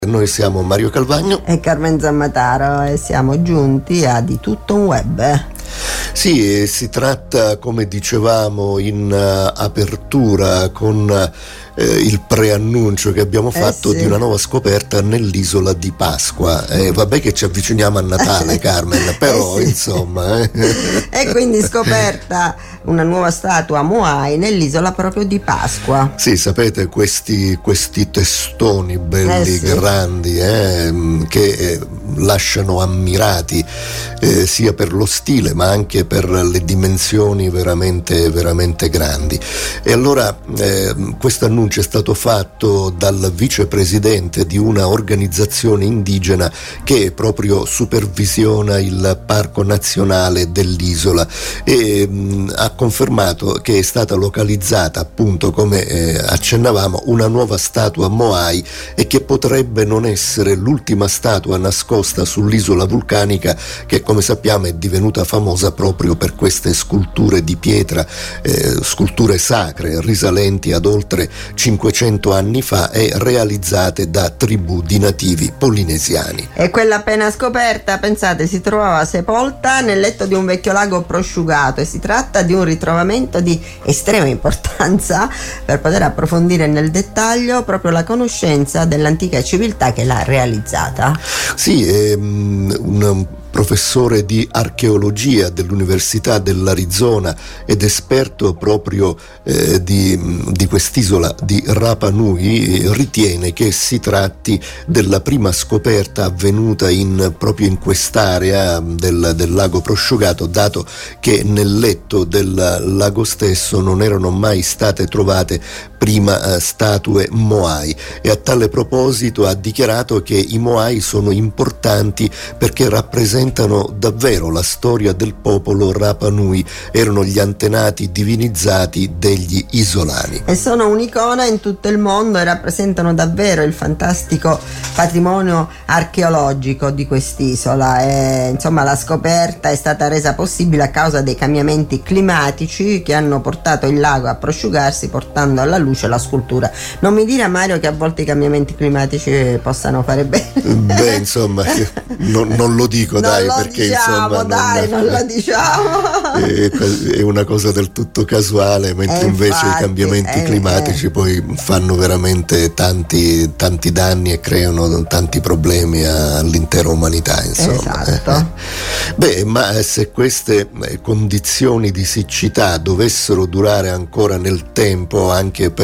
Noi siamo Mario Calvagno e Carmen Zammataro e siamo giunti a Di tutto un web. Sì, si tratta, come dicevamo in apertura, con il preannuncio che abbiamo fatto di una nuova scoperta nell'isola di Pasqua. Vabbè che ci avviciniamo a Natale, Carmen, però insomma. E quindi scoperta una nuova statua Moai nell'isola proprio di Pasqua. Sì, sapete, questi testoni belli, grandi, che lasciano ammirati sia per lo stile ma anche per le dimensioni veramente, veramente grandi. E allora questo annuncio è stato fatto dal vicepresidente di una organizzazione indigena che proprio supervisiona il parco nazionale dell'isola e ha confermato che è stata localizzata, appunto come accennavamo, una nuova statua Moai e che potrebbe non essere l'ultima statua nascosta sull'isola vulcanica che, come sappiamo, è divenuta famosa proprio per queste sculture di pietra, sculture sacre risalenti ad oltre 500 anni fa e realizzate da tribù di nativi polinesiani. E quella appena scoperta, pensate, si trovava sepolta nel letto di un vecchio lago prosciugato e si tratta di un ritrovamento di estrema importanza per poter approfondire nel dettaglio proprio la conoscenza dell'antica civiltà che l'ha realizzata. Sì, è un professore di archeologia dell'Università dell'Arizona ed esperto proprio di quest'isola di Rapa Nui, ritiene che si tratti della prima scoperta avvenuta proprio in quest'area del lago prosciugato, dato che nel letto del lago stesso non erano mai state trovate prima statue Moai, e a tale proposito ha dichiarato che i Moai sono importanti perché rappresentano davvero la storia del popolo Rapa Nui, erano gli antenati divinizzati degli isolani. E sono un'icona in tutto il mondo e rappresentano davvero il fantastico patrimonio archeologico di quest'isola. E, insomma, la scoperta è stata resa possibile a causa dei cambiamenti climatici che hanno portato il lago a prosciugarsi, portando alla luce la scultura. Non mi dire, Mario, che a volte i cambiamenti climatici possano fare bene. Beh, insomma, non lo dico, dai, perché insomma non lo diciamo. È una cosa del tutto casuale, mentre invece i cambiamenti climatici poi fanno veramente tanti danni e creano tanti problemi all'intera umanità, insomma. Esatto. Beh, ma se queste condizioni di siccità dovessero durare ancora nel tempo, anche per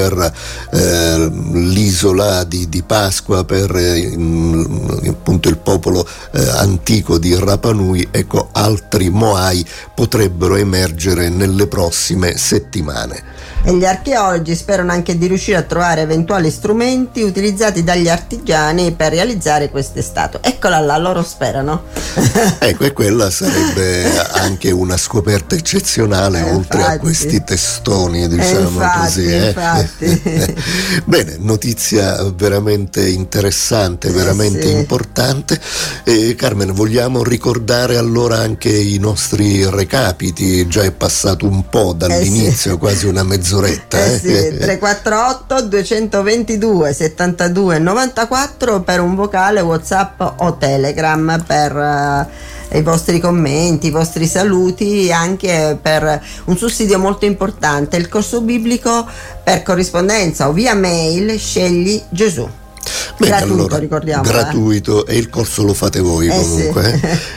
l'isola di Pasqua, per appunto il popolo antico di Rapa Nui, ecco, altri Moai potrebbero emergere nelle prossime settimane. E gli archeologi sperano anche di riuscire a trovare eventuali strumenti utilizzati dagli artigiani per realizzare queste statue. Eccola là, loro sperano. Ecco, e quella sarebbe anche una scoperta eccezionale, oltre a questi testoni, diciamo così. Infatti. Bene, notizia veramente interessante, veramente importante. Carmen, vogliamo ricordare allora anche i nostri recapiti? Già è passato un po' dall'inizio, quasi una mezz'oretta. 348 222 72 94 per un vocale, WhatsApp o Telegram, per i vostri commenti, i vostri saluti, anche per un sussidio molto importante, il corso biblico per corrispondenza o via mail. Scegli Gesù. Bene, Gratuito, allora, ricordiamo. Gratuito, e il corso lo fate voi comunque.